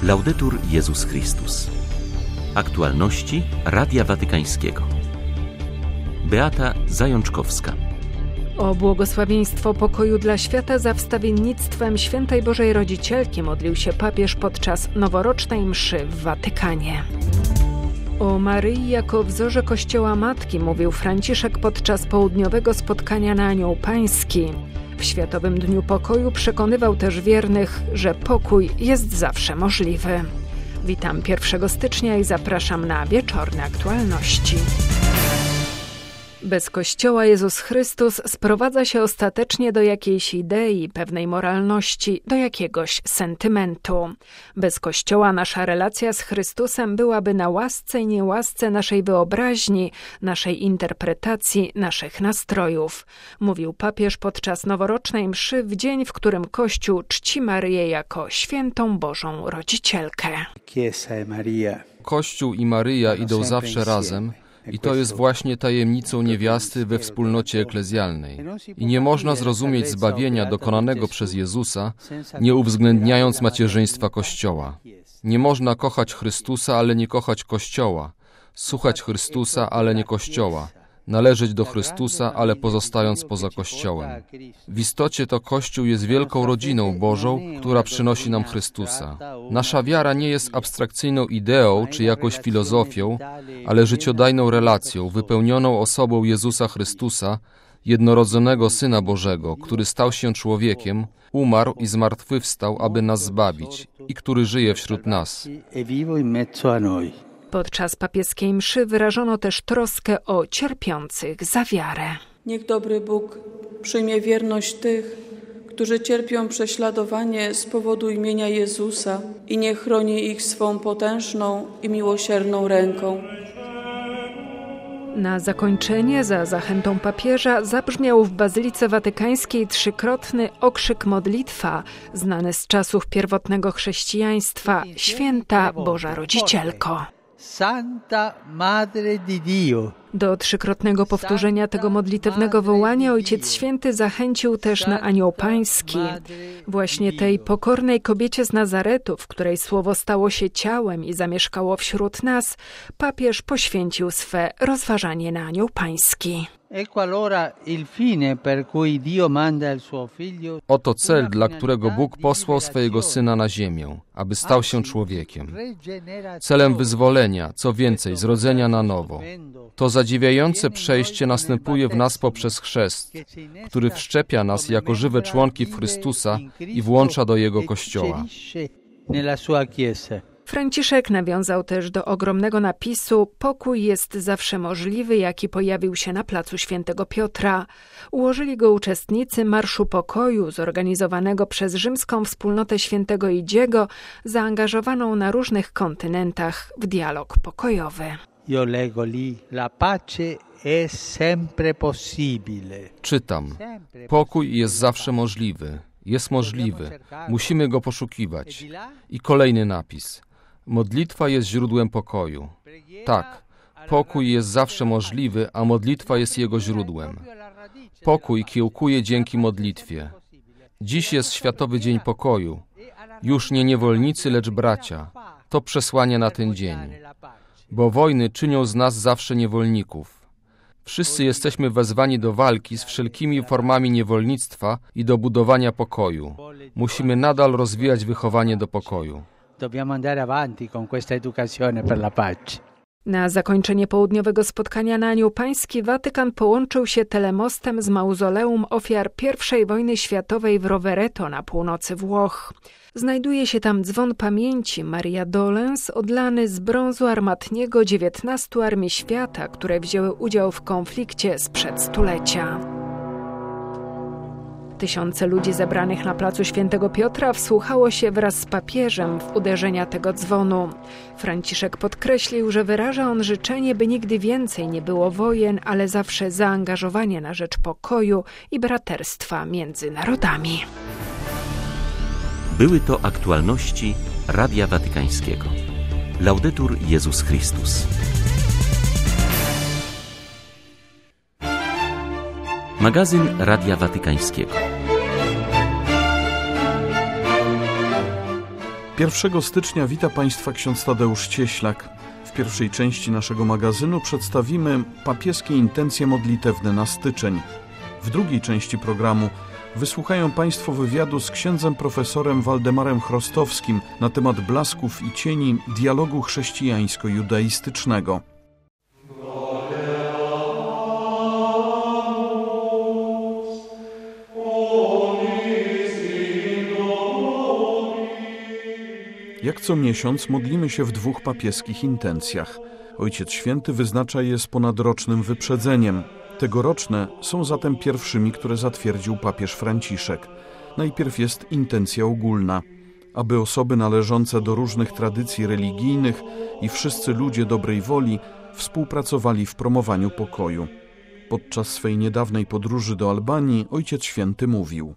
Laudetur Jezus Chrystus. Aktualności Radia Watykańskiego. Beata Zajączkowska. O błogosławieństwo pokoju dla świata za wstawiennictwem Świętej Bożej Rodzicielki modlił się papież podczas noworocznej mszy w Watykanie. O Maryi jako wzorze Kościoła Matki mówił Franciszek podczas południowego spotkania na Anioł Pański. W Światowym Dniu Pokoju przekonywał też wiernych, że pokój jest zawsze możliwy. Witam 1 stycznia i zapraszam na wieczorne aktualności. Bez Kościoła Jezus Chrystus sprowadza się ostatecznie do jakiejś idei, pewnej moralności, do jakiegoś sentymentu. Bez Kościoła nasza relacja z Chrystusem byłaby na łasce i niełasce naszej wyobraźni, naszej interpretacji, naszych nastrojów, mówił papież podczas noworocznej mszy w dzień, w którym Kościół czci Maryję jako świętą Bożą Rodzicielkę. Kościół i Maryja idą zawsze razem. I to jest właśnie tajemnicą niewiasty we wspólnocie eklezjalnej. I nie można zrozumieć zbawienia dokonanego przez Jezusa, nie uwzględniając macierzyństwa Kościoła. Nie można kochać Chrystusa, ale nie kochać Kościoła. Słuchać Chrystusa, ale nie Kościoła. Należeć do Chrystusa, ale pozostając poza Kościołem. W istocie to Kościół jest wielką rodziną Bożą, która przynosi nam Chrystusa. Nasza wiara nie jest abstrakcyjną ideą czy jakąś filozofią, ale życiodajną relacją, wypełnioną osobą Jezusa Chrystusa, jednorodzonego Syna Bożego, który stał się człowiekiem, umarł i zmartwychwstał, aby nas zbawić, i który żyje wśród nas. Podczas papieskiej mszy wyrażono też troskę o cierpiących za wiarę. Niech dobry Bóg przyjmie wierność tych, którzy cierpią prześladowanie z powodu imienia Jezusa i niech chroni ich swą potężną i miłosierną ręką. Na zakończenie, za zachętą papieża, zabrzmiał w Bazylice Watykańskiej trzykrotny okrzyk modlitwa, znany z czasów pierwotnego chrześcijaństwa: Święta Boża Rodzicielko. Santa Madre di Dio. Do trzykrotnego powtórzenia tego modlitewnego wołania Ojciec Święty zachęcił też na Anioł Pański. Właśnie tej pokornej kobiecie z Nazaretu, w której słowo stało się ciałem i zamieszkało wśród nas, papież poświęcił swe rozważanie na Anioł Pański. Oto cel, dla którego Bóg posłał swojego Syna na ziemię, aby stał się człowiekiem. Celem wyzwolenia, co więcej, zrodzenia na nowo. To zadziwiające przejście następuje w nas poprzez chrzest, który wszczepia nas jako żywe członki w Chrystusa i włącza do Jego Kościoła. Franciszek nawiązał też do ogromnego napisu „Pokój jest zawsze możliwy”, jaki pojawił się na placu Świętego Piotra. Ułożyli go uczestnicy Marszu Pokoju, zorganizowanego przez rzymską wspólnotę Świętego Idziego, zaangażowaną na różnych kontynentach w dialog pokojowy. Czytam. Pokój jest zawsze możliwy. Jest możliwy. Musimy go poszukiwać. I kolejny napis. Modlitwa jest źródłem pokoju. Tak, pokój jest zawsze możliwy, a modlitwa jest jego źródłem. Pokój kiełkuje dzięki modlitwie. Dziś jest Światowy Dzień Pokoju. Już nie niewolnicy, lecz bracia. To przesłanie na ten dzień. Bo wojny czynią z nas zawsze niewolników. Wszyscy jesteśmy wezwani do walki z wszelkimi formami niewolnictwa i do budowania pokoju. Musimy nadal rozwijać wychowanie do pokoju. Na zakończenie południowego spotkania na Anioł Pański Watykan połączył się telemostem z mauzoleum ofiar I wojny światowej w Rovereto na północy Włoch. Znajduje się tam dzwon pamięci Maria Dolens, odlany z brązu armatniego 19 armii świata, które wzięły udział w konflikcie sprzed stulecia. Tysiące ludzi zebranych na placu Świętego Piotra wsłuchało się wraz z papieżem w uderzenia tego dzwonu. Franciszek podkreślił, że wyraża on życzenie, by nigdy więcej nie było wojen, ale zawsze zaangażowanie na rzecz pokoju i braterstwa między narodami. Były to aktualności Radia Watykańskiego. Laudetur Jezus Chrystus. Magazyn Radia Watykańskiego. 1 stycznia wita Państwa ksiądz Tadeusz Cieślak. W pierwszej części naszego magazynu przedstawimy papieskie intencje modlitewne na styczeń. W drugiej części programu wysłuchają Państwo wywiadu z księdzem profesorem Waldemarem Chrostowskim na temat blasków i cieni dialogu chrześcijańsko-judaistycznego. Jak co miesiąc modlimy się w 2 papieskich intencjach. Ojciec Święty wyznacza je z ponadrocznym wyprzedzeniem. Tegoroczne są zatem pierwszymi, które zatwierdził papież Franciszek. Najpierw jest intencja ogólna, aby osoby należące do różnych tradycji religijnych i wszyscy ludzie dobrej woli współpracowali w promowaniu pokoju. Podczas swej niedawnej podróży do Albanii Ojciec Święty mówił: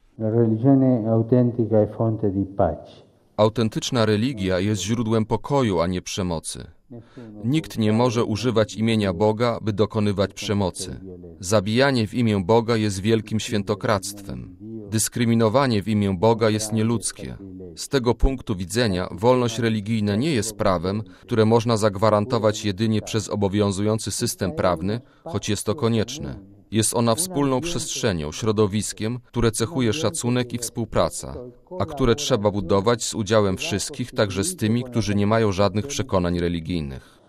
Autentyczna religia jest źródłem pokoju, a nie przemocy. Nikt nie może używać imienia Boga, by dokonywać przemocy. Zabijanie w imię Boga jest wielkim świętokradztwem. Dyskryminowanie w imię Boga jest nieludzkie. Z tego punktu widzenia wolność religijna nie jest prawem, które można zagwarantować jedynie przez obowiązujący system prawny, choć jest to konieczne. Jest ona wspólną przestrzenią, środowiskiem, które cechuje szacunek i współpraca, a które trzeba budować z udziałem wszystkich, także z tymi, którzy nie mają żadnych przekonań religijnych.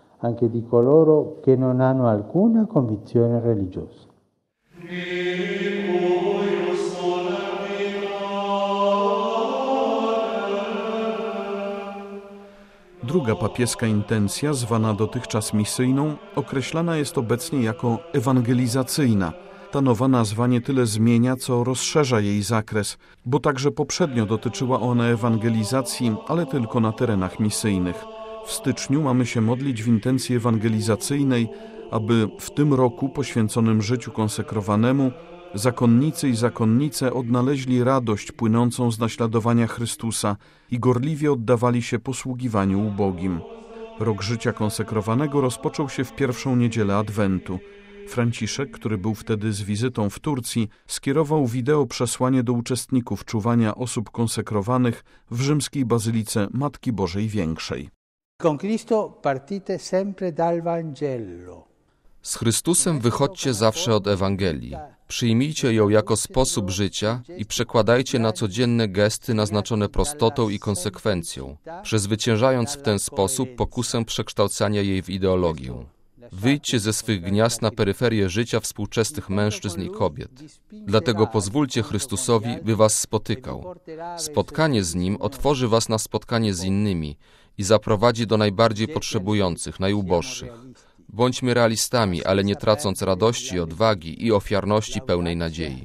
Druga papieska intencja, zwana dotychczas misyjną, określana jest obecnie jako ewangelizacyjna. Ta nowa nazwa nie tyle zmienia, co rozszerza jej zakres, bo także poprzednio dotyczyła ona ewangelizacji, ale tylko na terenach misyjnych. W styczniu mamy się modlić w intencji ewangelizacyjnej, aby w tym roku poświęconym życiu konsekrowanemu zakonnicy i zakonnice odnaleźli radość płynącą z naśladowania Chrystusa i gorliwie oddawali się posługiwaniu ubogim. Rok życia konsekrowanego rozpoczął się w pierwszą niedzielę Adwentu. Franciszek, który był wtedy z wizytą w Turcji, skierował wideo przesłanie do uczestników czuwania osób konsekrowanych w rzymskiej bazylice Matki Bożej Większej. Con Cristo partite sempre dal Vangelo. Z Chrystusem wychodźcie zawsze od Ewangelii. Przyjmijcie ją jako sposób życia i przekładajcie na codzienne gesty naznaczone prostotą i konsekwencją, przezwyciężając w ten sposób pokusę przekształcania jej w ideologię. Wyjdźcie ze swych gniazd na peryferię życia współczesnych mężczyzn i kobiet. Dlatego pozwólcie Chrystusowi, by was spotykał. Spotkanie z Nim otworzy was na spotkanie z innymi i zaprowadzi do najbardziej potrzebujących, najuboższych. Bądźmy realistami, ale nie tracąc radości, odwagi i ofiarności pełnej nadziei.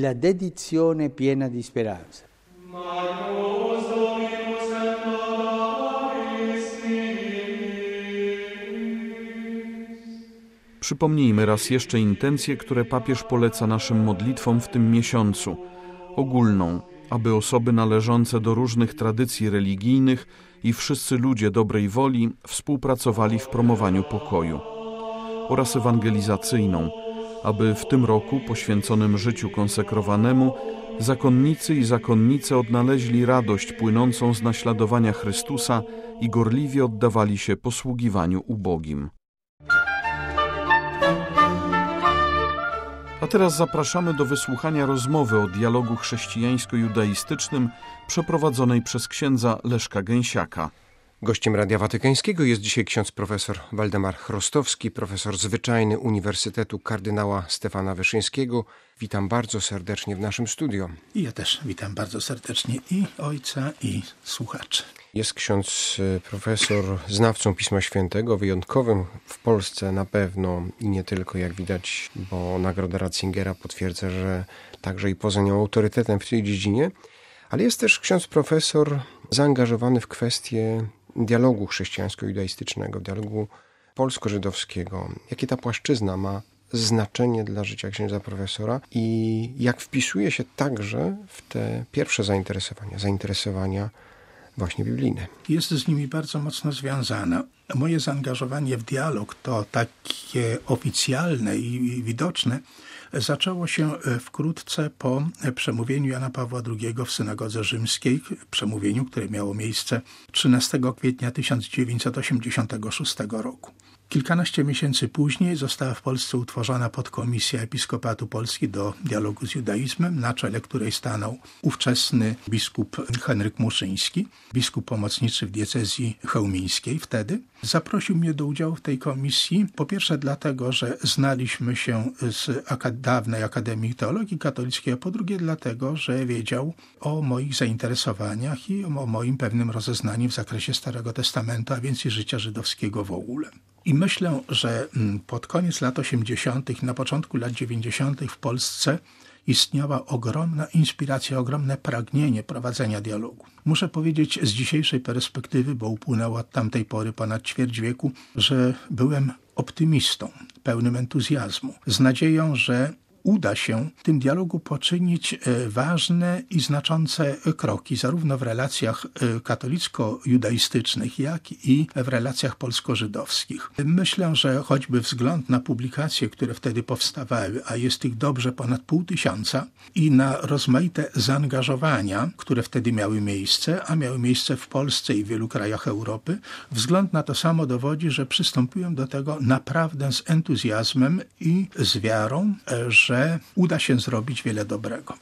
Przypomnijmy raz jeszcze intencje, które papież poleca naszym modlitwom w tym miesiącu. Ogólną, aby osoby należące do różnych tradycji religijnych i wszyscy ludzie dobrej woli współpracowali w promowaniu pokoju. Oraz ewangelizacyjną, aby w tym roku poświęconym życiu konsekrowanemu zakonnicy i zakonnice odnaleźli radość płynącą z naśladowania Chrystusa i gorliwie oddawali się posługiwaniu ubogim. A teraz zapraszamy do wysłuchania rozmowy o dialogu chrześcijańsko-judaistycznym przeprowadzonej przez księdza Leszka Gęsiaka. Gościem Radia Watykańskiego jest dzisiaj ksiądz profesor Waldemar Chrostowski, profesor zwyczajny Uniwersytetu Kardynała Stefana Wyszyńskiego. Witam bardzo serdecznie w naszym studio. I ja też witam bardzo serdecznie i ojca, i słuchaczy. Jest ksiądz profesor znawcą Pisma Świętego, wyjątkowym w Polsce na pewno i nie tylko, jak widać, bo Nagroda Ratzingera potwierdza, że także i poza nią autorytetem w tej dziedzinie. Ale jest też ksiądz profesor zaangażowany w kwestie dialogu chrześcijańsko-judaistycznego, dialogu polsko-żydowskiego. Jakie ta płaszczyzna ma znaczenie dla życia księdza profesora i jak wpisuje się także w te pierwsze zainteresowania właśnie biblijne. Jest z nimi bardzo mocno związana. Moje zaangażowanie w dialog, to takie oficjalne i widoczne, zaczęło się wkrótce po przemówieniu Jana Pawła II w synagodze rzymskiej, przemówieniu, które miało miejsce 13 kwietnia 1986 roku. Kilkanaście miesięcy później została w Polsce utworzona podkomisja Episkopatu Polski do dialogu z judaizmem, na czele której stanął ówczesny biskup Henryk Muszyński, biskup pomocniczy w diecezji chełmińskiej wtedy. Zaprosił mnie do udziału w tej komisji, po pierwsze dlatego, że znaliśmy się z dawnej Akademii Teologii Katolickiej, a po drugie dlatego, że wiedział o moich zainteresowaniach i o moim pewnym rozeznaniu w zakresie Starego Testamentu, a więc i życia żydowskiego w ogóle. I myślę, że pod koniec lat 80., na początku lat 90. w Polsce istniała ogromna inspiracja, ogromne pragnienie prowadzenia dialogu. Muszę powiedzieć z dzisiejszej perspektywy, bo upłynęło od tamtej pory ponad ćwierć wieku, że byłem optymistą, pełnym entuzjazmu, z nadzieją, że uda się w tym dialogu poczynić ważne i znaczące kroki, zarówno w relacjach katolicko-judaistycznych, jak i w relacjach polsko-żydowskich. Myślę, że choćby wzgląd na publikacje, które wtedy powstawały, a jest ich dobrze ponad 500, i na rozmaite zaangażowania, które wtedy miały miejsce, a miały miejsce w Polsce i w wielu krajach Europy, wzgląd na to samo dowodzi, że przystąpiłem do tego naprawdę z entuzjazmem i z wiarą, że uda się zrobić wiele dobrego.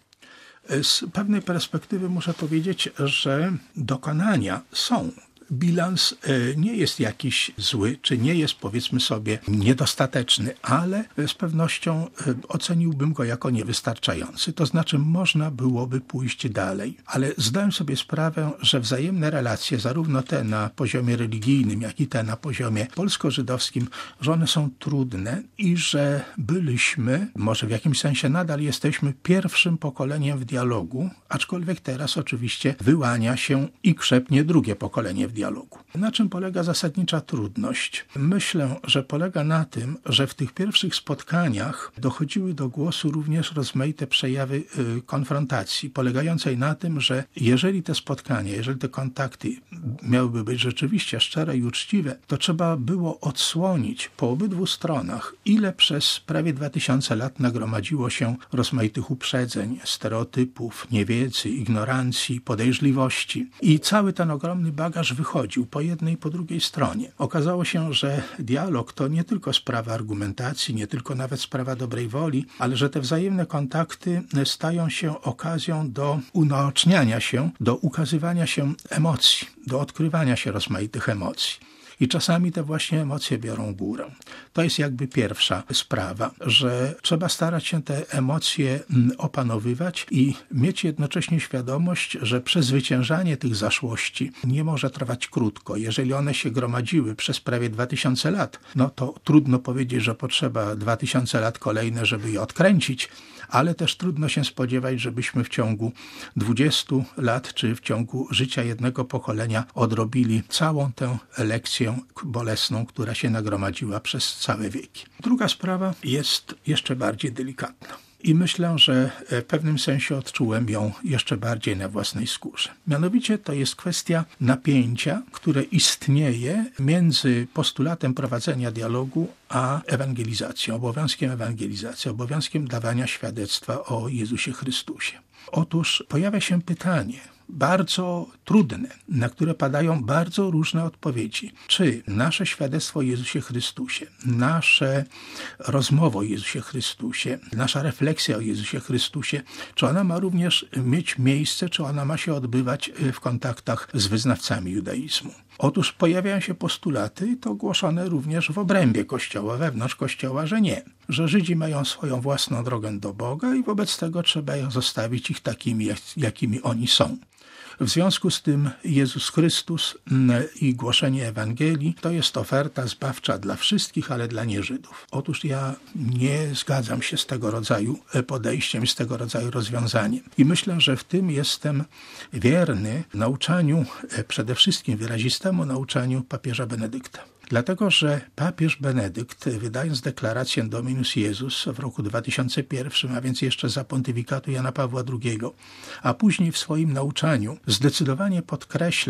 Z pewnej perspektywy muszę powiedzieć, że dokonania są. Bilans nie jest jakiś zły, czy nie jest, powiedzmy sobie, niedostateczny, ale z pewnością oceniłbym go jako niewystarczający. To znaczy można byłoby pójść dalej, ale zdałem sobie sprawę, że wzajemne relacje, zarówno te na poziomie religijnym, jak i te na poziomie polsko-żydowskim, że one są trudne i że byliśmy, może w jakimś sensie nadal jesteśmy pierwszym pokoleniem w dialogu, aczkolwiek teraz oczywiście wyłania się i krzepnie drugie pokolenie w dialogu. Na czym polega zasadnicza trudność? Myślę, że polega na tym, że w tych pierwszych spotkaniach dochodziły do głosu również rozmaite przejawy konfrontacji, polegającej na tym, że jeżeli te spotkania, jeżeli te kontakty miałyby być rzeczywiście szczere i uczciwe, to trzeba było odsłonić po obydwu stronach, ile przez prawie 2000 lat nagromadziło się rozmaitych uprzedzeń, stereotypów, niewiedzy, ignorancji, podejrzliwości. I cały ten ogromny bagaż wychodził po jednej i po drugiej stronie. Okazało się, że dialog to nie tylko sprawa argumentacji, nie tylko nawet sprawa dobrej woli, ale że te wzajemne kontakty stają się okazją do unaoczniania się, do ukazywania się emocji, do odkrywania się rozmaitych emocji. I czasami te właśnie emocje biorą górę. To jest jakby pierwsza sprawa, że trzeba starać się te emocje opanowywać i mieć jednocześnie świadomość, że przezwyciężanie tych zaszłości nie może trwać krótko. Jeżeli one się gromadziły przez prawie 2000 lat, no to trudno powiedzieć, że potrzeba 2000 lat kolejne, żeby je odkręcić, ale też trudno się spodziewać, żebyśmy w ciągu 20 lat czy w ciągu życia jednego pokolenia odrobili całą tę lekcję bolesną, która się nagromadziła przez całe wieki. Druga sprawa jest jeszcze bardziej delikatna. I myślę, że w pewnym sensie odczułem ją jeszcze bardziej na własnej skórze. Mianowicie to jest kwestia napięcia, które istnieje między postulatem prowadzenia dialogu a ewangelizacją, obowiązkiem dawania świadectwa o Jezusie Chrystusie. Otóż pojawia się pytanie, bardzo trudne, na które padają bardzo różne odpowiedzi. Czy nasze świadectwo o Jezusie Chrystusie, nasze rozmowa o Jezusie Chrystusie, nasza refleksja o Jezusie Chrystusie, czy ona ma również mieć miejsce, czy ona ma się odbywać w kontaktach z wyznawcami judaizmu? Otóż pojawiają się postulaty, to głoszone również w obrębie Kościoła, wewnątrz Kościoła, że nie, że Żydzi mają swoją własną drogę do Boga i wobec tego trzeba zostawić ich takimi, jakimi oni są. W związku z tym Jezus Chrystus i głoszenie Ewangelii to jest oferta zbawcza dla wszystkich, ale dla nieżydów. Otóż ja nie zgadzam się z tego rodzaju podejściem, z tego rodzaju rozwiązaniem. I myślę, że w tym jestem wierny nauczaniu, przede wszystkim wyrazistemu nauczaniu papieża Benedykta. Dlatego, że papież Benedykt, wydając deklarację Dominus Iesus w roku 2001, a więc jeszcze za pontyfikatu Jana Pawła II, a później w swoim nauczaniu zdecydowanie podkreślał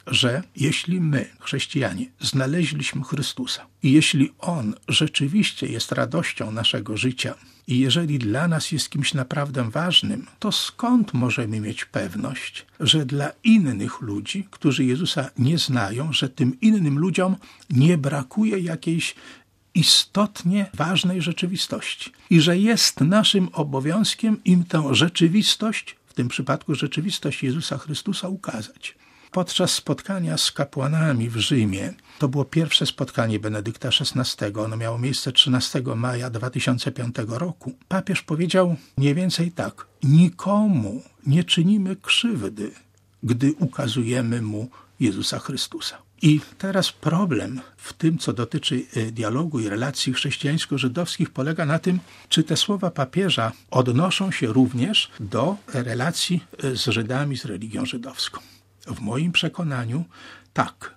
że jeśli my, chrześcijanie, znaleźliśmy Chrystusa i jeśli On rzeczywiście jest radością naszego życia i jeżeli dla nas jest kimś naprawdę ważnym, to skąd możemy mieć pewność, że dla innych ludzi, którzy Jezusa nie znają, że tym innym ludziom nie brakuje jakiejś istotnie ważnej rzeczywistości i że jest naszym obowiązkiem im tę rzeczywistość, w tym przypadku rzeczywistość Jezusa Chrystusa, ukazać. Podczas spotkania z kapłanami w Rzymie, to było pierwsze spotkanie Benedykta XVI, ono miało miejsce 13 maja 2005 roku, papież powiedział mniej więcej tak: nikomu nie czynimy krzywdy, gdy ukazujemy mu Jezusa Chrystusa. I teraz problem w tym, co dotyczy dialogu i relacji chrześcijańsko-żydowskich, polega na tym, czy te słowa papieża odnoszą się również do relacji z Żydami, z religią żydowską. W moim przekonaniu tak,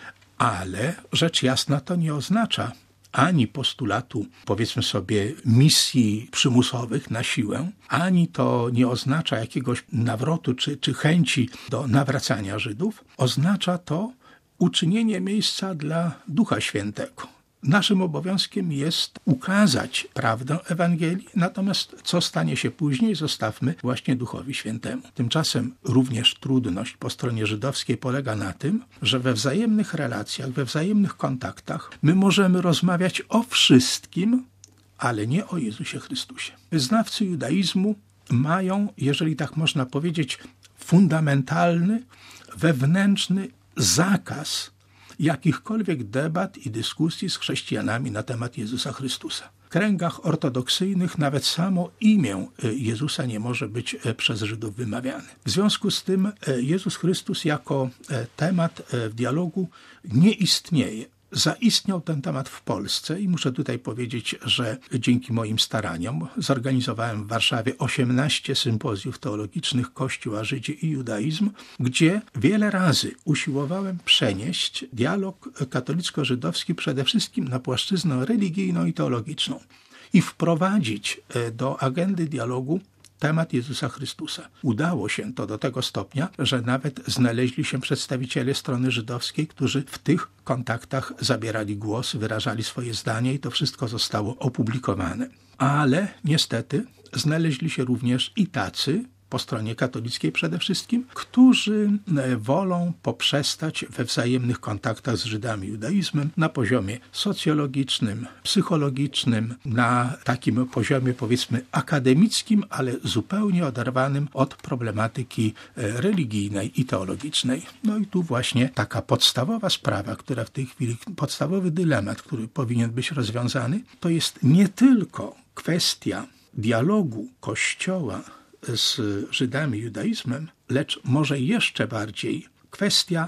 ale rzecz jasna to nie oznacza ani postulatu, powiedzmy sobie, misji przymusowych na siłę, ani to nie oznacza jakiegoś nawrotu czy chęci do nawracania Żydów. Oznacza to uczynienie miejsca dla Ducha Świętego. Naszym obowiązkiem jest ukazać prawdę Ewangelii, natomiast co stanie się później, zostawmy właśnie Duchowi Świętemu. Tymczasem również trudność po stronie żydowskiej polega na tym, że we wzajemnych relacjach, we wzajemnych kontaktach my możemy rozmawiać o wszystkim, ale nie o Jezusie Chrystusie. Wyznawcy judaizmu mają, jeżeli tak można powiedzieć, fundamentalny, wewnętrzny zakaz jakichkolwiek debat i dyskusji z chrześcijanami na temat Jezusa Chrystusa. W kręgach ortodoksyjnych nawet samo imię Jezusa nie może być przez Żydów wymawiane. W związku z tym Jezus Chrystus jako temat w dialogu nie istnieje. Zaistniał ten temat w Polsce i muszę tutaj powiedzieć, że dzięki moim staraniom zorganizowałem w Warszawie 18 sympozjów teologicznych Kościół, a Żydzi i judaizm, gdzie wiele razy usiłowałem przenieść dialog katolicko-żydowski przede wszystkim na płaszczyznę religijną i teologiczną i wprowadzić do agendy dialogu temat Jezusa Chrystusa. Udało się to do tego stopnia, że nawet znaleźli się przedstawiciele strony żydowskiej, którzy w tych kontaktach zabierali głos, wyrażali swoje zdanie i to wszystko zostało opublikowane. Ale niestety znaleźli się również i tacy, po stronie katolickiej przede wszystkim, którzy wolą poprzestać we wzajemnych kontaktach z Żydami i judaizmem na poziomie socjologicznym, psychologicznym, na takim poziomie powiedzmy akademickim, ale zupełnie oderwanym od problematyki religijnej i teologicznej. No i tu właśnie taka podstawowa sprawa, która w tej chwili, podstawowy dylemat, który powinien być rozwiązany, to jest nie tylko kwestia dialogu Kościoła z Żydami i judaizmem, lecz może jeszcze bardziej kwestia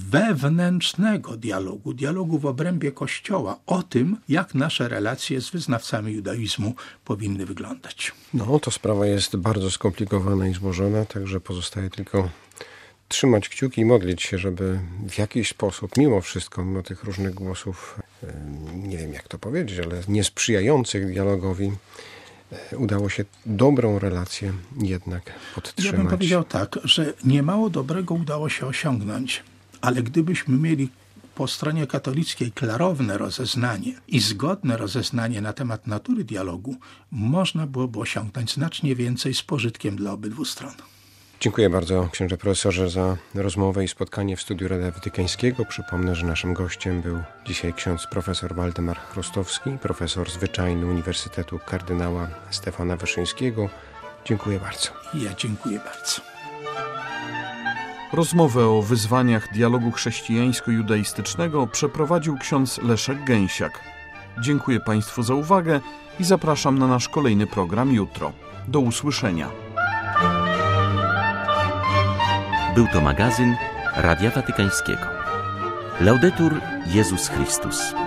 wewnętrznego dialogu w obrębie Kościoła, o tym, jak nasze relacje z wyznawcami judaizmu powinny wyglądać. No, to sprawa jest bardzo skomplikowana i złożona, także pozostaje tylko trzymać kciuki i modlić się, żeby w jakiś sposób, mimo wszystko, mimo tych różnych głosów, nie wiem jak to powiedzieć, ale niesprzyjających dialogowi, udało się dobrą relację jednak podtrzymać. Ja bym powiedział tak, że niemało dobrego udało się osiągnąć, ale gdybyśmy mieli po stronie katolickiej klarowne rozeznanie i zgodne rozeznanie na temat natury dialogu, można byłoby osiągnąć znacznie więcej z pożytkiem dla obydwu stron. Dziękuję bardzo księże profesorze za rozmowę i spotkanie w studiu Radia Watykańskiego. Przypomnę, że naszym gościem był dzisiaj ksiądz profesor Waldemar Chrostowski, profesor zwyczajny Uniwersytetu Kardynała Stefana Wyszyńskiego. Dziękuję bardzo. Ja dziękuję bardzo. Rozmowę o wyzwaniach dialogu chrześcijańsko-judaistycznego przeprowadził ksiądz Leszek Gęsiak. Dziękuję Państwu za uwagę i zapraszam na nasz kolejny program jutro. Do usłyszenia. Był to magazyn Radia Watykańskiego. Laudetur Jezus Chrystus.